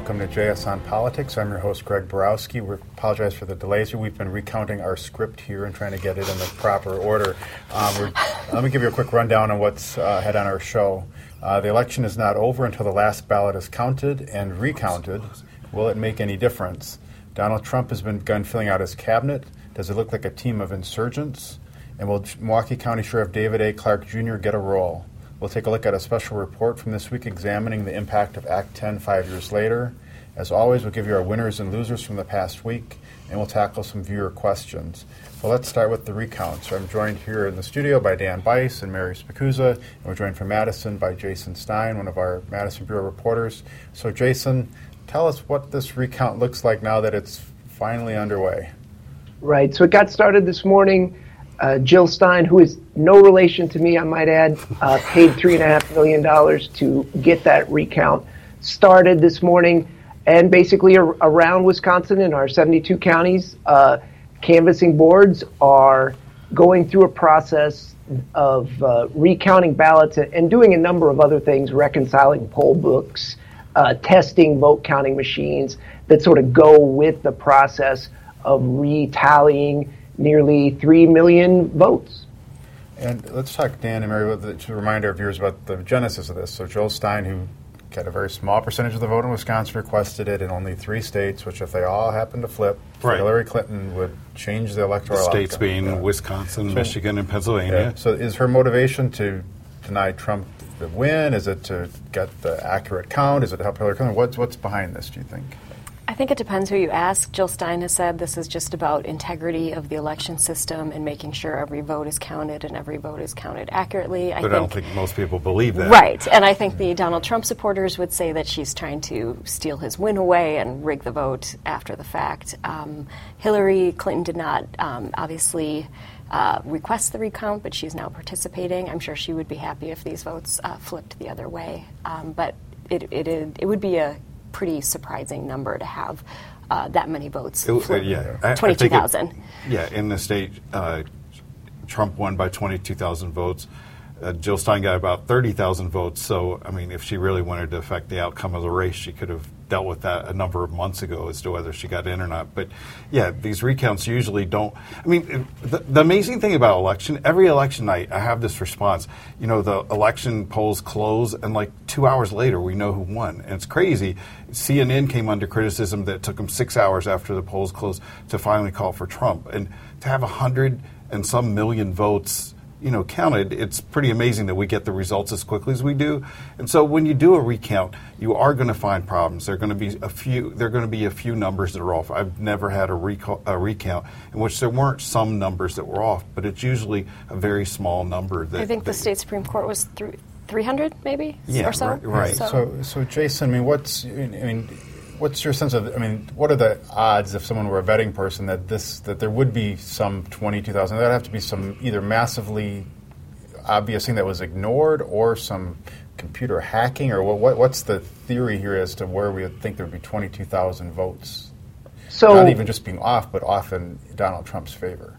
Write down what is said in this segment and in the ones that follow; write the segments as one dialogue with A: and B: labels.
A: welcome to JS on Politics. I'm your host, Greg Borowski. We apologize for the delays. We've been recounting our script here and trying to get it in the proper order. Let me give you a quick rundown on what's ahead on our show. The election is not over until the last ballot is counted and recounted. Will it make any difference? Donald Trump has begun filling out his cabinet. Does it look like a team of insurgents? And will Milwaukee County Sheriff David A. Clark Jr. get a role? We'll take a look at a special report from this week examining the impact of Act 10 5 years later. As always, we'll give you our winners and losers from the past week, and we'll tackle some viewer questions. Well, let's start with the recount. So I'm joined here in the studio by Dan Bice and Mary Spicuzza, and we're joined from Madison by Jason Stein, one of our Madison Bureau reporters. So Jason, tell us what this recount looks like now that it's finally underway.
B: Right, so it got started this morning. Jill Stein, who is no relation to me, I might add, paid $3.5 million to get that recount started this morning. And basically around Wisconsin in our 72 counties, canvassing boards are going through a process of recounting ballots and doing a number of other things, reconciling poll books, testing vote counting machines that sort of go with the process of retallying nearly 3 million votes.
A: And let's talk, Dan and Mary, to remind our viewers about the genesis of this. So Jill Stein, who got a very small percentage of the vote in Wisconsin, requested it in only 3 states, which if they all happen to flip, right, Hillary Clinton would change the electoral outcome.
C: States being Wisconsin, Michigan, and Pennsylvania.
A: Yeah. So is her motivation to deny Trump the win? Is it to get the accurate count? Is it to help Hillary Clinton? What's behind this, do you think?
D: I think it depends who you ask. Jill Stein has said this is just about integrity of the election system and making sure every vote is counted and every vote is counted accurately.
C: But I don't think most people believe that.
D: Right. And I think the Donald Trump supporters would say that she's trying to steal his win away and rig the vote after the fact. Hillary Clinton did not obviously request the recount, but she's now participating. I'm sure she would be happy if these votes flipped the other way. But it would be a pretty surprising number to have that many votes. 22,000.
C: Yeah, in the state, Trump won by 22,000 votes. Jill Stein got about 30,000 votes. So, I mean, if she really wanted to affect the outcome of the race, she could have dealt with that a number of months ago as to whether she got in or not. But, yeah, these recounts usually don't. I mean, the amazing thing about every election night, I have this response. You know, the election polls close, and like 2 hours later, we know who won. And it's crazy. CNN came under criticism that it took them 6 hours after the polls closed to finally call for Trump. And to have 100 and some million votes counted, it's pretty amazing that we get the results as quickly as we do. And so when you do a recount, you are going to find problems. There are going to be a few numbers that are off. I've never had a recount in which there weren't some numbers that were off, but it's usually a very small number.
D: I think the state Supreme Court was 300 maybe,
C: or
D: so.
C: Right.
A: So Jason, what's your sense of, what are the odds if someone were a betting person that there would be some 22,000? There'd have to be some either massively obvious thing that was ignored or some computer hacking, or what's the theory here as to where we would think there would be 22,000 votes? So not even just being off, but off in Donald Trump's favor.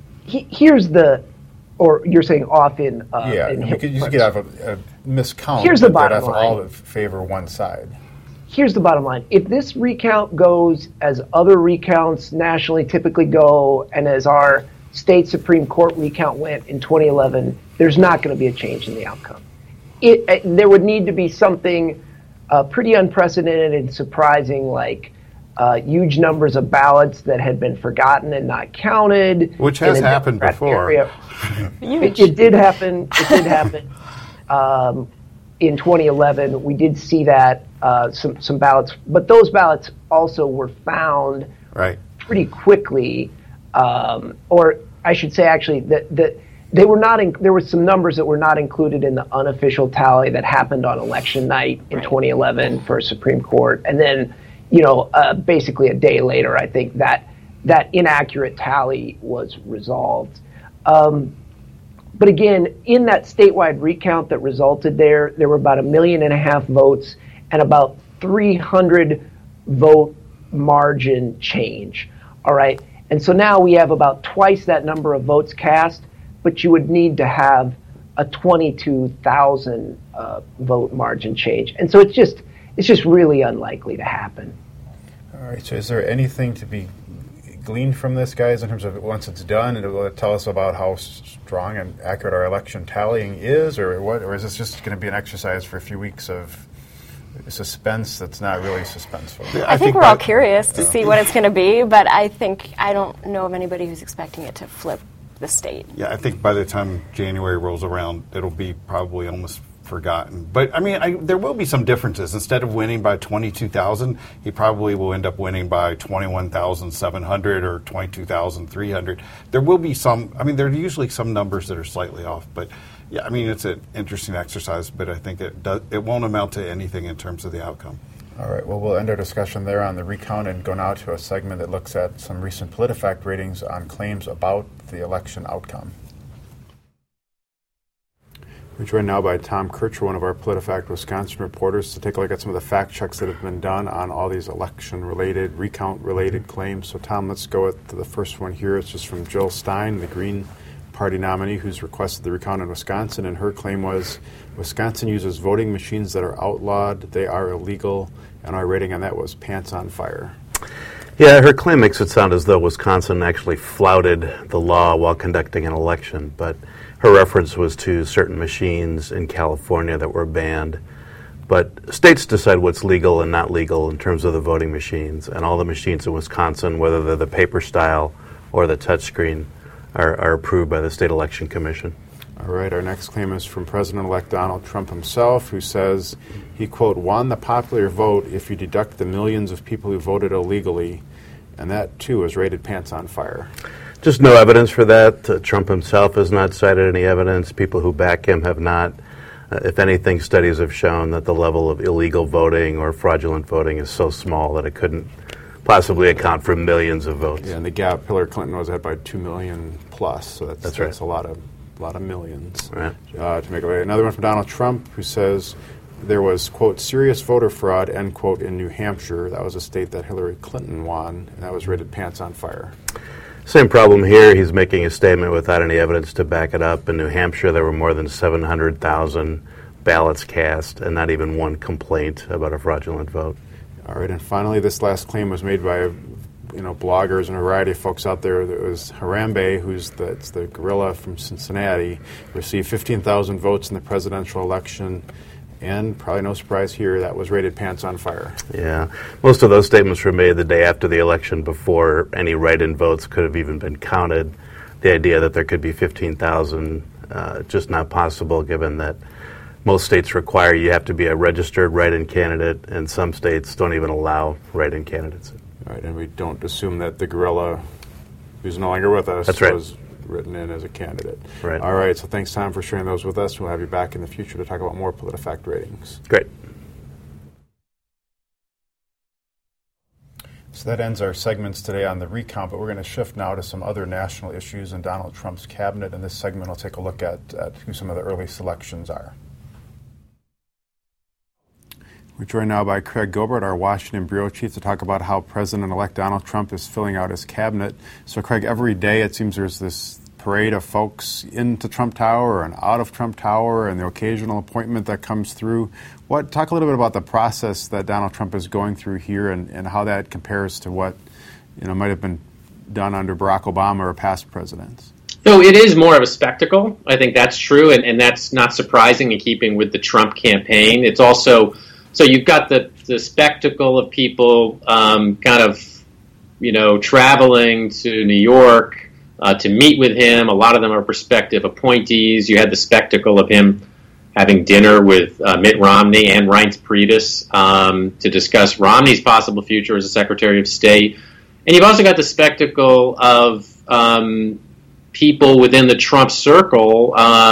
B: Or you're saying off in
A: you could have a miscount.
B: Here's the bottom line.
A: All favor one side.
B: Here's the bottom line. If this recount goes as other recounts nationally typically go, and as our state Supreme Court recount went in 2011, there's not going to be a change in the outcome. There would need to be something pretty unprecedented and surprising, like huge numbers of ballots that had been forgotten and not counted.
C: Which has happened before.
B: It did happen. It did happen. In 2011, we did see that some ballots, but those ballots also were found pretty quickly, or I should say, actually, that they were not. There were some numbers that were not included in the unofficial tally that happened on election night in 2011 for Supreme Court, and then basically a day later, I think that inaccurate tally was resolved. But again, in that statewide recount that resulted there were about 1.5 million votes and about 300 vote margin change. All right. And so now we have about twice that number of votes cast, but you would need to have a 22,000 vote margin change. And so it's just really unlikely to happen.
A: All right, so is there anything to be gleaned from this, guys, in terms of once it's done, and it will tell us about how strong and accurate our election tallying is, or what? Or is this just going to be an exercise for a few weeks of suspense that's not really suspenseful?
D: I think we're all curious to see what it's going to be, but I don't know of anybody who's expecting it to flip the state.
C: Yeah, I think by the time January rolls around, it'll be probably almost forgotten. But, I mean, there will be some differences. Instead of winning by 22,000, he probably will end up winning by 21,700 or 22,300. There will be some, I mean, there are usually some numbers that are slightly off. But, yeah, I mean, it's an interesting exercise, but I think it won't amount to anything in terms of the outcome.
A: All right, well, we'll end our discussion there on the recount and go now to a segment that looks at some recent PolitiFact ratings on claims about the election outcome. We're joined now by Tom Kircher, one of our PolitiFact Wisconsin reporters, to take a look at some of the fact checks that have been done on all these election-related, recount-related claims. So, Tom, let's go with the first one here. It's just from Jill Stein, the Green Party nominee, who's requested the recount in Wisconsin, and her claim was Wisconsin uses voting machines that are outlawed, they are illegal, and our rating on that was pants on fire.
E: Yeah, her claim makes it sound as though Wisconsin actually flouted the law while conducting an election, but her reference was to certain machines in California that were banned. But states decide what's legal and not legal in terms of the voting machines, and all the machines in Wisconsin, whether they're the paper style or the touchscreen, are approved by the State Election Commission.
A: All right, our next claim is from President-elect Donald Trump himself, who says he, quote, won the popular vote if you deduct the millions of people who voted illegally, and that, too, is rated pants on fire.
E: Just no evidence for that. Trump himself has not cited any evidence. People who back him have not. If anything, studies have shown that the level of illegal voting or fraudulent voting is so small that it couldn't possibly account for millions of votes.
A: Yeah, and the gap, Hillary Clinton was ahead by 2 million plus, so that's
E: right.
A: a lot of millions.
E: Right.
A: To make away. Another one from Donald Trump, who says there was, quote, serious voter fraud, end quote, in New Hampshire. That was a state that Hillary Clinton won, and that was rated pants on fire.
E: Same problem here. He's making a statement without any evidence to back it up. In New Hampshire, there were more than 700,000 ballots cast and not even one complaint about a fraudulent vote.
A: All right, and finally, this last claim was made by bloggers and a variety of folks out there. There was Harambe, that's the gorilla from Cincinnati, received 15,000 votes in the presidential election, and probably no surprise here, that was rated pants on fire.
E: Yeah, most of those statements were made the day after the election, before any write-in votes could have even been counted. The idea that there could be 15,000, just not possible, given that most states require you have to be a registered write-in candidate, and some states don't even allow write-in candidates.
A: All right, and we don't assume that the gorilla, who's no longer with us, was written in as a candidate.
E: Right.
A: All right, so thanks, Tom, for sharing those with us. We'll have you back in the future to talk about more PolitiFact ratings.
E: Great.
A: So that ends our segments today on the recount, but we're going to shift now to some other national issues in Donald Trump's cabinet. In this segment, we'll take a look at who some of the early selections are. We're joined now by Craig Gilbert, our Washington bureau chief, to talk about how President-elect Donald Trump is filling out his cabinet. So, Craig, every day it seems there's this parade of folks into Trump Tower and out of Trump Tower, and the occasional appointment that comes through. Talk a little bit about the process that Donald Trump is going through here, and how that compares to what might have been done under Barack Obama or past presidents.
F: No, it is more of a spectacle. I think that's true, and that's not surprising in keeping with the Trump campaign. It's also so you've got the spectacle of people traveling to New York to meet with him. A lot of them are prospective appointees. You had the spectacle of him having dinner with Mitt Romney and Reince Priebus to discuss Romney's possible future as a Secretary of State. And you've also got the spectacle of people within the Trump circle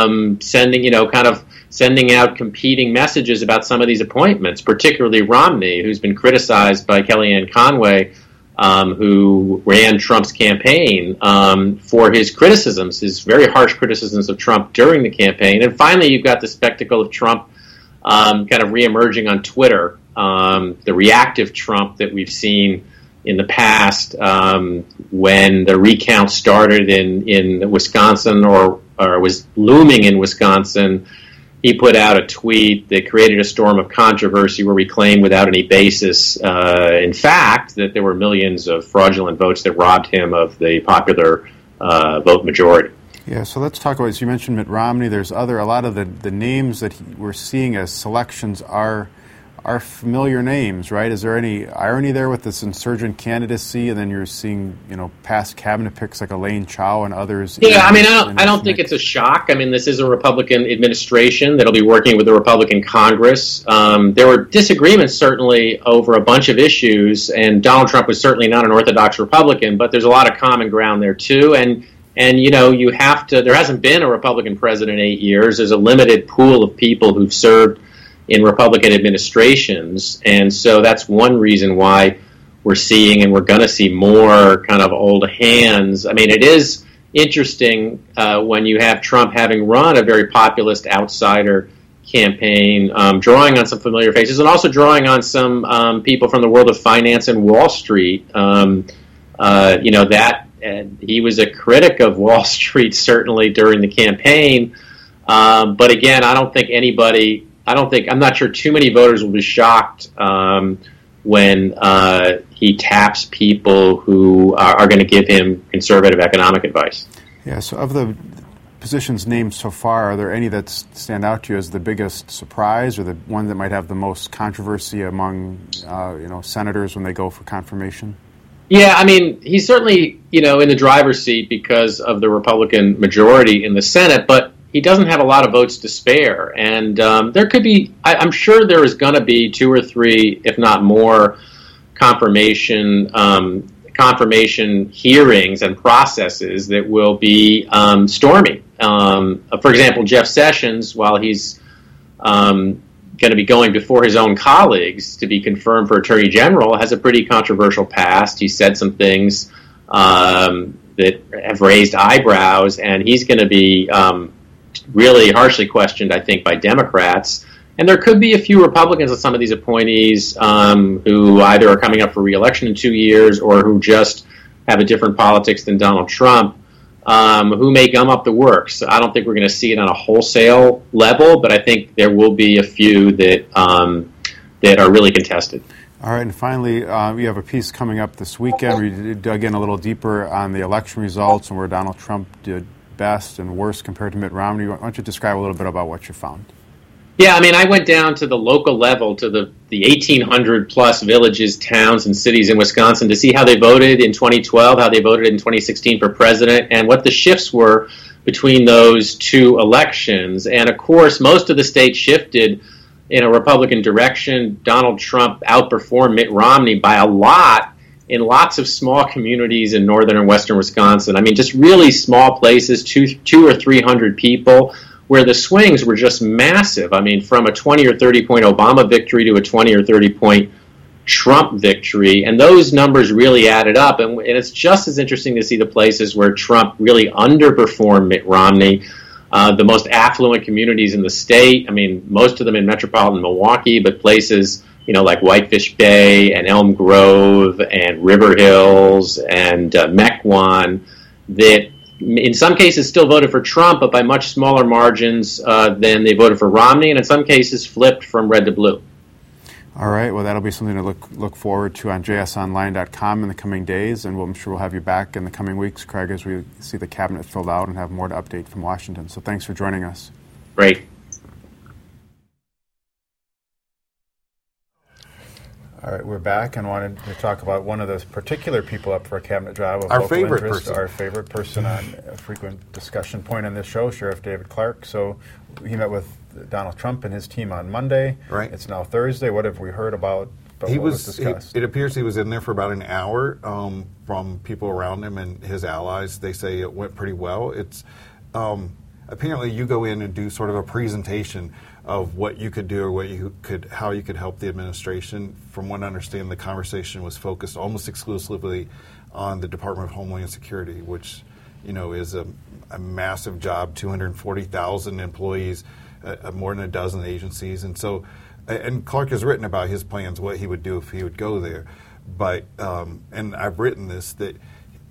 F: sending out competing messages about some of these appointments, particularly Romney, who's been criticized by Kellyanne Conway, who ran Trump's campaign, for his criticisms, his very harsh criticisms of Trump during the campaign. And finally, you've got the spectacle of Trump kind of reemerging on Twitter, the reactive Trump that we've seen in the past when the recount started in Wisconsin or was looming in Wisconsin. he put out a tweet that created a storm of controversy where we claimed without any basis, in fact, that there were millions of fraudulent votes that robbed him of the popular vote majority.
A: Yeah, so let's talk about, as you mentioned, Mitt Romney. There's a lot of the names that we're seeing as selections are familiar names, right? Is there any irony there with this insurgent candidacy, and then you're seeing, past cabinet picks like Elaine Chao and others?
F: Yeah, I don't think it's a shock. I mean, this is a Republican administration that'll be working with the Republican Congress. There were disagreements certainly over a bunch of issues, and Donald Trump was certainly not an orthodox Republican, but there's a lot of common ground there too. And you have to. There hasn't been a Republican president in 8 years. There's a limited pool of people who've served in Republican administrations, and so that's one reason why we're seeing and we're going to see more kind of old hands. I mean, it is interesting when you have Trump having run a very populist outsider campaign, drawing on some familiar faces and also drawing on some people from the world of finance and Wall Street. He was a critic of Wall Street certainly during the campaign, but again, I'm not sure too many voters will be shocked when he taps people who are going to give him conservative economic advice.
A: Yeah, so of the positions named so far, are there any that stand out to you as the biggest surprise or the one that might have the most controversy among senators when they go for confirmation?
F: Yeah, I mean, he's certainly, in the driver's seat because of the Republican majority in the Senate, but he doesn't have a lot of votes to spare, and there could be. I'm sure there is going to be 2 or 3, if not more, confirmation hearings and processes that will be stormy. For example, Jeff Sessions, while he's going to be going before his own colleagues to be confirmed for Attorney General, has a pretty controversial past. He said some things that have raised eyebrows, and he's going to be really harshly questioned, I think, by Democrats. And there could be a few Republicans on some of these appointees who either are coming up for re-election in 2 years or who just have a different politics than Donald Trump, who may gum up the works. I don't think we're going to see it on a wholesale level, but I think there will be a few that are really contested.
A: All right, and finally, you have a piece coming up this weekend where you dug in a little deeper on the election results and where Donald Trump did best and worst compared to Mitt Romney. Why don't you describe a little bit about what you found?
F: Yeah, I mean, I went down to the local level, to the 1,800-plus villages, towns, and cities in Wisconsin to see how they voted in 2012, how they voted in 2016 for president, and what the shifts were between those two elections. And, of course, most of the states shifted in a Republican direction. Donald Trump outperformed Mitt Romney by a lot in lots of small communities in northern and western Wisconsin. I mean, just really small places, 200 or 300 people, where the swings were just massive. I mean, from a 20 or 30-point Obama victory to a 20 or 30-point Trump victory. And those numbers really added up. And it's just as interesting to see the places where Trump really underperformed Mitt Romney. The most affluent communities in the state, I mean, most of them in metropolitan Milwaukee, but places like Whitefish Bay and Elm Grove and River Hills and Mequon, that in some cases still voted for Trump, but by much smaller margins than they voted for Romney, and in some cases flipped from red to blue.
A: All right, well, that'll be something to look forward to on jsonline.com in the coming days, and I'm sure we'll have you back in the coming weeks, Craig, as we see the cabinet filled out and have more to update from Washington. So thanks for joining us.
F: Great.
A: All right, we're back and wanted to talk about one of the particular people up for a cabinet job of
C: our
A: local
C: favorite
A: interest,
C: person.
A: Our favorite person on a frequent discussion point on this show, Sheriff David Clarke. So he met with Donald Trump and his team on Monday.
C: Right.
A: It's now Thursday. What have we heard about what was discussed?
C: It appears he was in there for about an hour from people around him and his allies. They say it went pretty well. It's apparently you go in and do sort of a presentation of what you could do or how you could help the administration. From what I understand, the conversation was focused almost exclusively on the Department of Homeland Security, which is a massive job, 240,000 employees, more than a dozen agencies, and Clarke has written about his plans, what he would do if he would go there. But and I've written this, that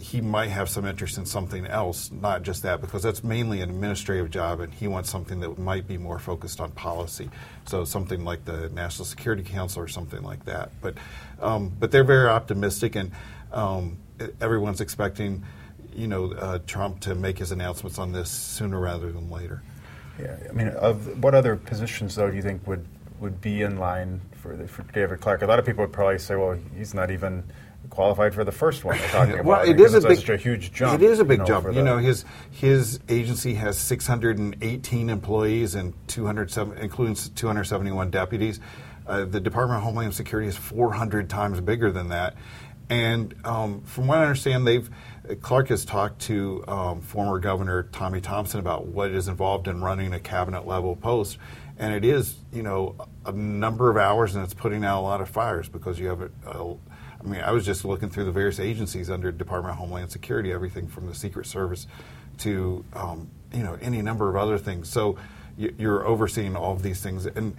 C: he might have some interest in something else, not just that, because that's mainly an administrative job, and he wants something that might be more focused on policy. So something like the National Security Council or something like that. But they're very optimistic, and everyone's expecting, Trump to make his announcements on this sooner rather than later.
A: Yeah, I mean, what other positions though do you think would be in line for David Clark? A lot of people would probably say, well, he's not even qualified for the first one they're talking about.
C: Well, it is such
A: a huge jump.
C: It is a big jump. His agency has 618 employees and 207, including 271 deputies. The Department of Homeland Security is 400 times bigger than that. And from what I understand, Clark has talked to former Governor Tommy Thompson about what is involved in running a cabinet-level post. And it is, a number of hours, and it's putting out a lot of fires because you have I was just looking through the various agencies under Department of Homeland Security, everything from the Secret Service to, any number of other things. So you're overseeing all of these things. And,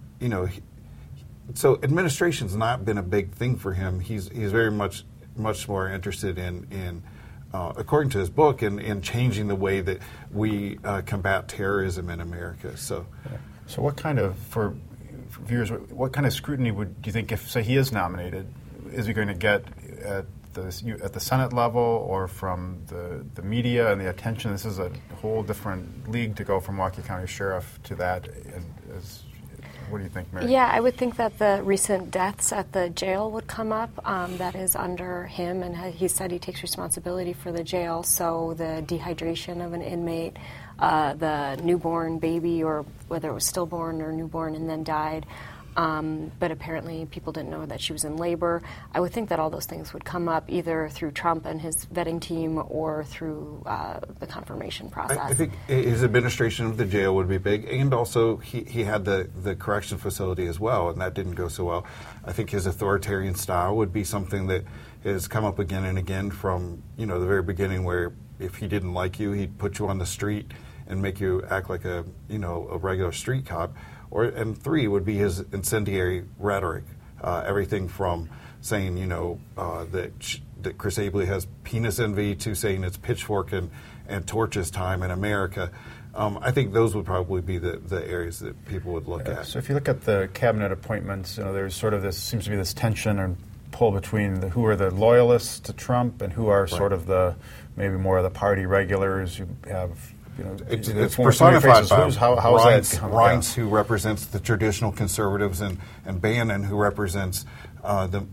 C: so administration's not been a big thing for him. He's very much more interested in according to his book, in changing the way that we combat terrorism in America. So
A: what kind of, for viewers, what kind of scrutiny do you think, if, say, he is nominated, is he going to get at the Senate level or from the media and the attention? This is a whole different league to go from Milwaukee County Sheriff to that. What do you think, Mary?
D: Yeah, I would think that the recent deaths at the jail would come up. That is under him, and he said he takes responsibility for the jail. So the dehydration of an inmate, the newborn baby, or whether it was stillborn or newborn and then died, but apparently people didn't know that she was in labor. I would think that all those things would come up either through Trump and his vetting team or through the confirmation process.
C: I think his administration of the jail would be big, and also he had the correction facility as well, and that didn't go so well. I think his authoritarian style would be something that has come up again and again from the very beginning, where if he didn't like you, he'd put you on the street and make you act like a regular street cop. And three would be his incendiary rhetoric, everything from saying, that Chris Abele has penis envy to saying it's pitchfork and torches time in America. I think those would probably be the areas that people would look at.
A: So if you look at the cabinet appointments, there's sort of seems to be this tension and pull between who are the loyalists to Trump and who are sort of maybe more of the party regulars. You have
C: it's personified by
A: Reince,
C: who represents the traditional conservatives, and Bannon, who represents the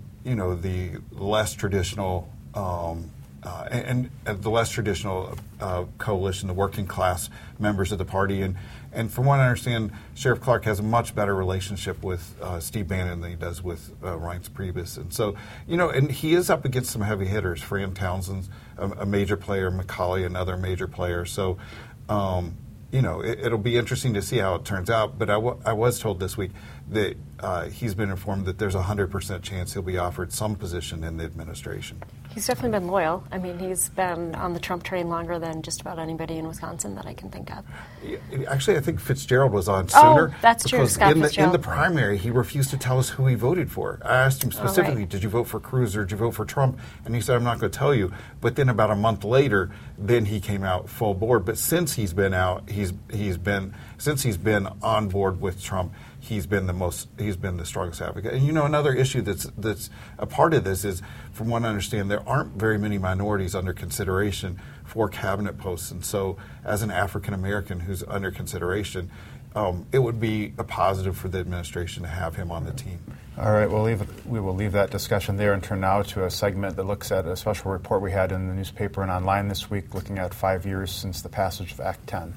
C: less traditional and the less traditional coalition, the working class members of the party. And from what I understand, Sheriff Clark has a much better relationship with Steve Bannon than he does with Reince Priebus. And so, and he is up against some heavy hitters. Fran Townsend's a major player, McCauley another major player. So, it'll be interesting to see how it turns out. But I was told this week that he's been informed that there's a 100% chance he'll be offered some position in the administration.
D: He's definitely been loyal. I mean, he's been on the Trump train longer than just about anybody in Wisconsin that I can think of.
C: Actually, I think Fitzgerald was on sooner.
D: Oh, that's true, Scott Fitzgerald.
C: In the primary, he refused to tell us who he voted for. I asked him specifically, did you vote for Cruz or did you vote for Trump? And he said, I'm not going to tell you. But then about a month later, then he came out full board. But since he's been out, since he's been on board with Trump, he's been the strongest advocate. And another issue that's a part of this is, from what I understand, there aren't very many minorities under consideration for cabinet posts. And so as an African American who's under consideration, it would be a positive for the administration to have him on the team.
A: All right, we will leave that discussion there and turn now to a segment that looks at a special report we had in the newspaper and online this week, looking at 5 years since the passage of Act 10.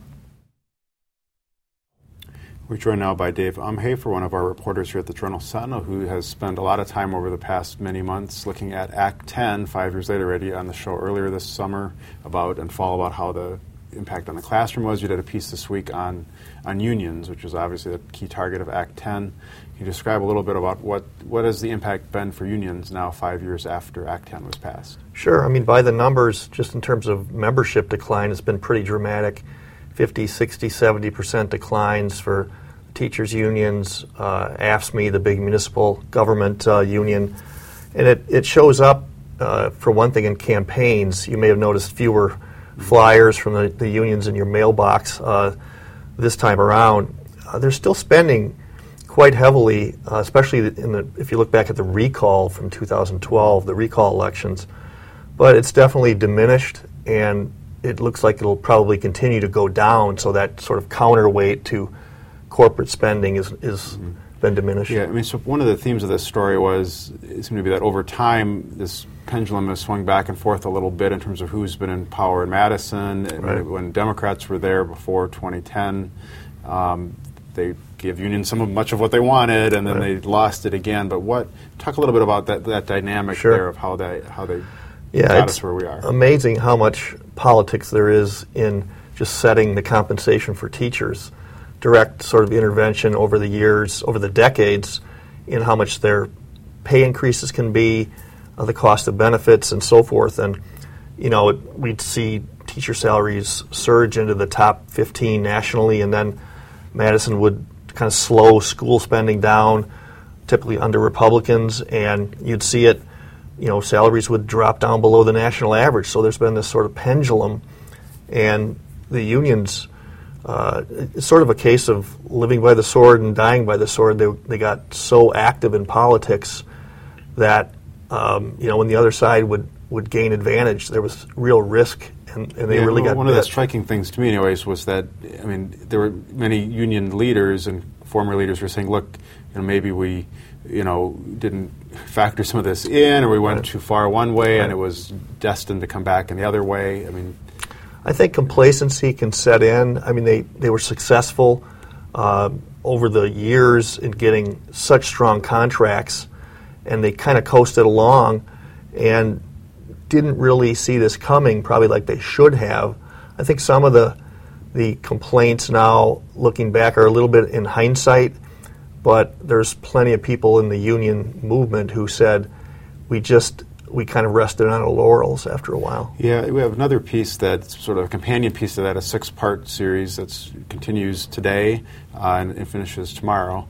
A: We're joined now by Dave Umhafer, one of our reporters here at the Journal-Sentinel, who has spent a lot of time over the past many months looking at Act 10, 5 years later, already on the show earlier this summer about how the impact on the classroom was. You did a piece this week on unions, which was obviously the key target of Act 10. Can you describe a little bit about what has the impact been for unions now 5 years after Act 10 was passed?
G: Sure. I mean, by the numbers, just in terms of membership decline, it's been pretty dramatic. 50, 60, 70% declines for teachers' unions, AFSCME, the big municipal government union. And it shows up for one thing, in campaigns, you may have noticed fewer flyers from the unions in your mailbox this time around. They're still spending quite heavily, especially if you look back at the recall from 2012, the recall elections. But it's definitely diminished, and it looks like it'll probably continue to go down, so that sort of counterweight to corporate spending is been diminished.
H: Yeah, I mean, so one of the themes of this story it seemed to be that over time, this pendulum has swung back and forth a little bit in terms of who's been in power in Madison.
G: Right.
H: When Democrats were there before 2010, they gave unions much of what they wanted, and then they lost it again. But talk a little bit about that dynamic there of how they got us where we are.
G: Amazing how much politics there is in just setting the compensation for teachers. Direct sort of intervention over the years, over the decades, in how much their pay increases can be, the cost of benefits, and so forth. And, we'd see teacher salaries surge into the top 15 nationally, and then Madison would kind of slow school spending down, typically under Republicans, and you'd see it, salaries would drop down below the national average. So there's been this sort of pendulum, and the unions, it's sort of a case of living by the sword and dying by the sword. They got so active in politics that, when the other side would gain advantage, there was real risk, and they really got
H: one
G: bit.
H: of the striking things to me, anyways, was that, there were many union leaders and former leaders who were saying, look, maybe we, didn't factor some of this in, or we went too far one way, and it was destined to come back in the other way.
G: I think complacency can set in. They were successful over the years in getting such strong contracts, and they kind of coasted along and didn't really see this coming, probably like they should have. I think some of the complaints now, looking back, are a little bit in hindsight, but there's plenty of people in the union movement who said, we kind of rested on our laurels after a while.
H: Yeah, we have another piece that's sort of a companion piece to that, a 6-part series that continues today and finishes tomorrow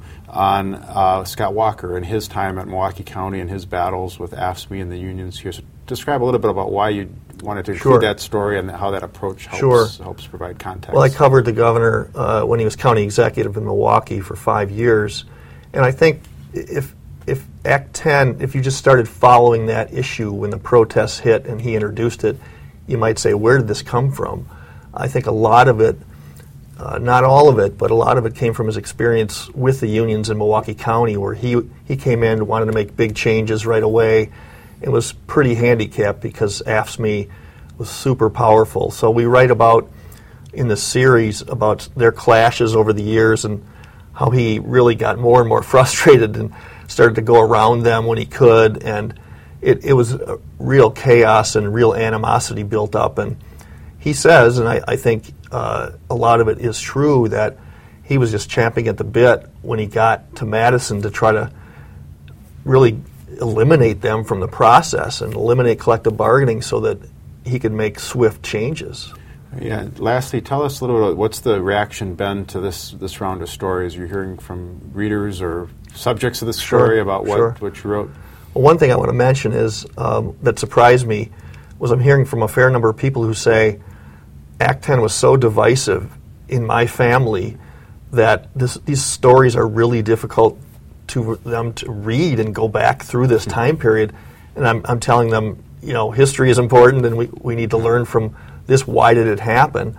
H: on Scott Walker and his time at Milwaukee County and his battles with AFSCME and the unions here. So describe a little bit about why you wanted to include that story and how that approach helps provide context.
G: Well, I covered the governor when he was county executive in Milwaukee for 5 years, and I think if Act 10, if you just started following that issue when the protests hit and he introduced it, you might say, where did this come from? I think a lot of it, not all of it, but a lot of it came from his experience with the unions in Milwaukee County, where he came in, wanted to make big changes right away. It was pretty handicapped because AFSCME was super powerful. So we write about, in the series, about their clashes over the years and how he really got more and more frustrated and started to go around them when he could, and it was a real chaos and real animosity built up. And he says, and I think a lot of it is true, that he was just champing at the bit when he got to Madison to try to really eliminate them from the process and eliminate collective bargaining so that he could make swift changes.
H: Yeah. Lastly, tell us a little bit, what's the reaction been to this round of stories? You're hearing from readers or subjects of the story about what you wrote?
G: Well, one thing I want to mention is that surprised me was I'm hearing from a fair number of people who say Act 10 was so divisive in my family that these stories are really difficult to them to read and go back through this time period. And I'm telling them, history is important and we need to learn from this. Why did it happen?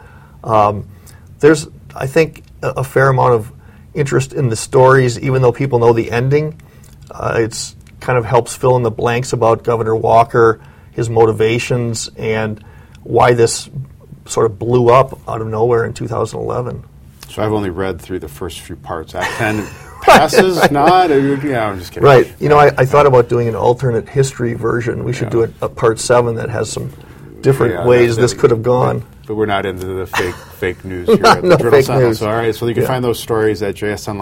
G: There's, I think, a fair amount of interest in the stories, even though people know the ending. It's kind of helps fill in the blanks about Governor Walker, his motivations, and why this sort of blew up out of nowhere in 2011.
H: So I've only read through the first few parts. Act 10 passes, not? Yeah, I'm just kidding.
G: Right. I thought about doing an alternate history version. We should do a part 7 that has some different ways this could have gone.
H: But we're not into the fake news here at the
G: no
H: Journal
G: fake
H: Sentinel.
G: news.
H: So, all right, so you can find those stories at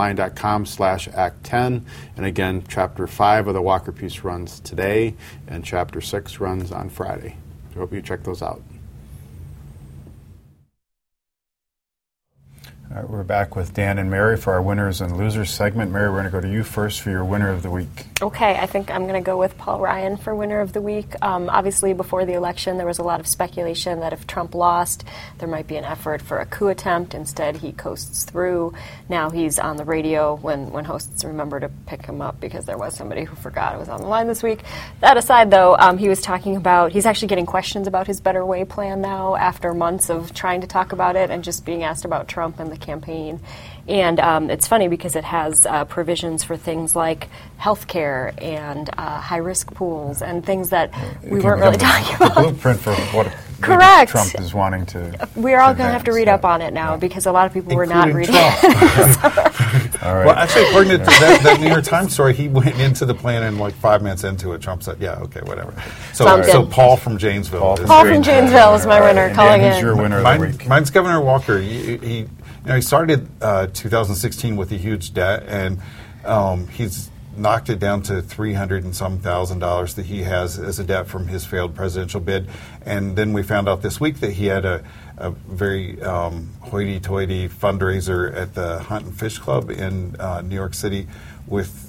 H: jsonline.com/Act10. And again, Chapter 5 of the Walker piece runs today, and Chapter 6 runs on Friday. So I hope you check those out.
A: All right, we're back with Dan and Mary for our winners and losers segment. Mary, we're going to go to you first for your winner of the week.
D: Okay, I think I'm going to go with Paul Ryan for winner of the week. Obviously, before the election, there was a lot of speculation that if Trump lost, there might be an effort for a coup attempt. Instead, he coasts through. Now he's on the radio when hosts remember to pick him up because there was somebody who forgot it was on the line this week. That aside, though, he was talking about, he's actually getting questions about his Better Way plan now after months of trying to talk about it and just being asked about Trump and the campaign. And it's funny because it has provisions for things like health care and high-risk pools and things that we weren't really talking about.
A: The blueprint for what
D: Correct.
A: Trump is wanting to...
D: We're all going to have to read up on it now because a lot of people were not reading
C: Trump.
D: it.
A: All right.
C: Well, actually, according to that New York Times story, he went into the plan and like 5 minutes into it, Trump said, yeah, okay, whatever. So Paul from Janesville.
D: Paul from Janesville is my winner, calling in.
A: Who's your winner of the week?
C: Mine's Governor Walker. He started 2016 with a huge debt, and he's knocked it down to $300 and some thousand that he has as a debt from his failed presidential bid. And then we found out this week that he had a very hoity-toity fundraiser at the Hunt and Fish Club in New York City with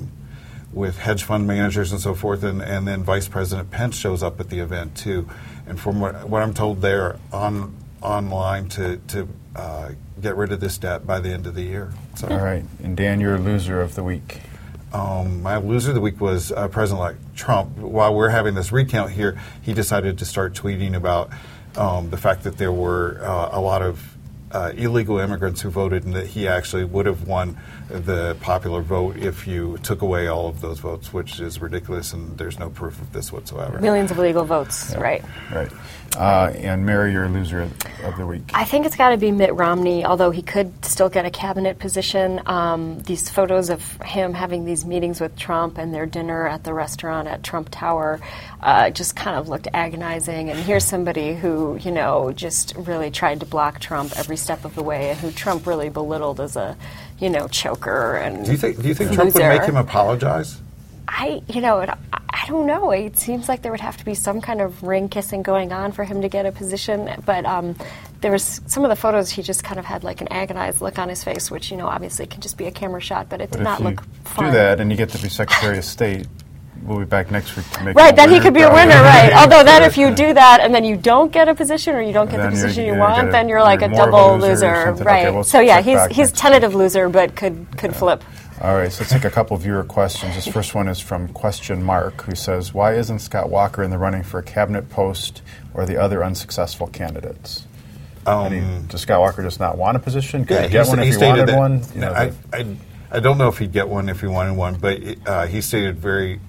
C: hedge fund managers and so forth, and then Vice President Pence shows up at the event too. And from what I'm told, they're online to get rid of this debt by the end of the year. So.
A: All right. And Dan, your loser of the week.
C: My loser of the week was President-elect Trump. While we're having this recount here, he decided to start tweeting about the fact that there were a lot of illegal immigrants who voted and that he actually would have won the popular vote if you took away all of those votes, which is ridiculous, and there's no proof of this whatsoever.
D: Millions of illegal votes,
A: yeah.
D: Right.
A: Right. And Mary, your loser of the week.
D: I think it's got to be Mitt Romney, although he could still get a cabinet position. These photos of him having these meetings with Trump and their dinner at the restaurant at Trump Tower just kind of looked agonizing. And here's somebody who, just really tried to block Trump every step of the way and who Trump really belittled as a, choker. And
C: do you think Trump would make him apologize?
D: I don't know. It seems like there would have to be some kind of ring kissing going on for him to get a position. But there was some of the photos, he just kind of had like an agonized look on his face, which, obviously can just be a camera shot, but it did not look fun.
A: Do that and you get to be Secretary of State, we'll be back next week to make
D: right, then he could be a winner, right. Although then if you do that and then you don't get a position or you don't get the position you want, then you're like a double loser. Right. Okay, so yeah, he's tentative loser, but could flip.
A: All right, so let's take a couple of viewer questions. This first one is from Question Mark, who says, why isn't Scott Walker in the running for a cabinet post or the other unsuccessful candidates? Does Scott Walker just not want a position? Could he get one if he wanted one?
C: I don't know if he'd get one if he wanted one, but he stated very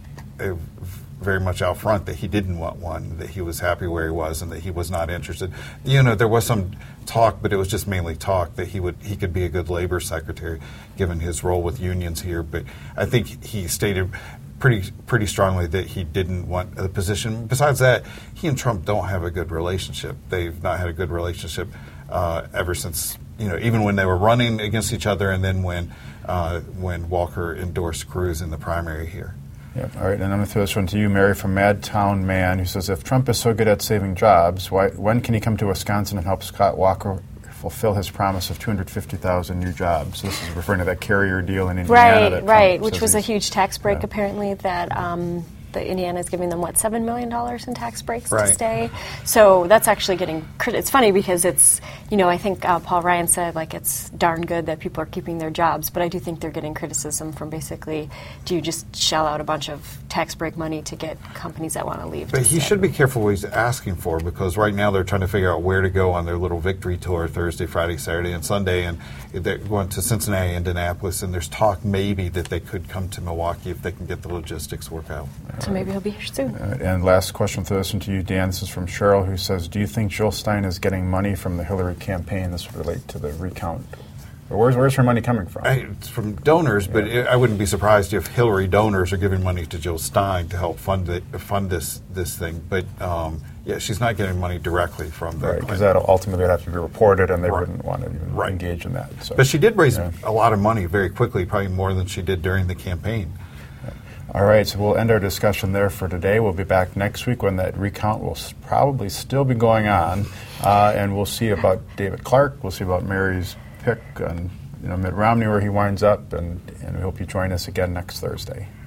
C: much out front that he didn't want one, that he was happy where he was and that he was not interested. There was some talk, but it was just mainly talk, that he could be a good labor secretary given his role with unions here. But I think he stated pretty strongly that he didn't want the position. Besides that, he and Trump don't have a good relationship. They've not had a good relationship ever since, even when they were running against each other and then when Walker endorsed Cruz in the primary here.
A: Yeah, all right, and I'm going to throw this one to you, Mary, from Madtown Man, who says, if Trump is so good at saving jobs, when can he come to Wisconsin and help Scott Walker fulfill his promise of 250,000 new jobs? So this is referring to that carrier deal in Indiana.
D: Right, which was a huge tax break, apparently, that the Indiana is giving them, $7 million in tax breaks to stay. So that's actually getting it's funny because it's, I think Paul Ryan said, it's darn good that people are keeping their jobs, but I do think they're getting criticism from basically, do you just shell out a bunch of tax break money to get companies that want to leave?
C: But he should be careful what he's asking for, because right now they're trying to figure out where to go on their little victory tour Thursday, Friday, Saturday, and Sunday, and they're going to Cincinnati, Indianapolis, and there's talk maybe that they could come to Milwaukee if they can get the logistics worked out.
D: So maybe he'll be here soon.
A: And last question for this one to you, Dan. This is from Cheryl, who says, do you think Jill Stein is getting money from the Hillary campaign? This would relate to the recount. Or where's her money coming from?
C: It's from donors, but I wouldn't be surprised if Hillary donors are giving money to Jill Stein to help fund this thing. But she's not getting money directly from the
A: right, because that ultimately would have to be reported, and they wouldn't want to even engage in that. So.
C: But she did raise a lot of money very quickly, probably more than she did during the campaign.
A: All right, so we'll end our discussion there for today. We'll be back next week when that recount will probably still be going on, and we'll see about David Clark. We'll see about Mary's pick on Mitt Romney where he winds up, and we hope you join us again next Thursday.